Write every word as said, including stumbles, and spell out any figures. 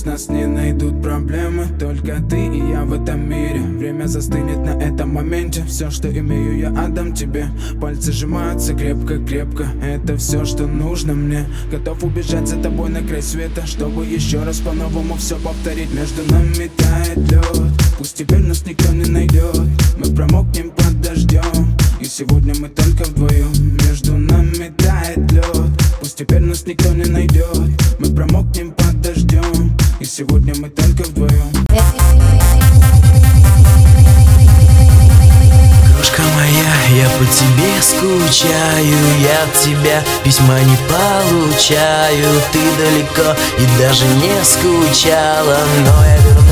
Пусть нас не найдут проблемы, только ты и я в этом мире. Время застынет на этом моменте. Все, что имею, я отдам тебе. Пальцы сжимаются крепко-крепко. Это все, что нужно мне. Готов убежать за тобой на край света, чтобы еще раз по-новому все повторить. Между нами тает лед, пусть теперь нас никто не найдет. Мы промокнем под дождем, и сегодня мы только вдвоем. Между нами тает лед, пусть теперь нас никто не найдет. Мы промокнем под дождем, и сегодня мы только вдвоем. Крошка моя, я по тебе скучаю, я от тебя письма не получаю. Ты далеко и даже не скучала, но я вернусь.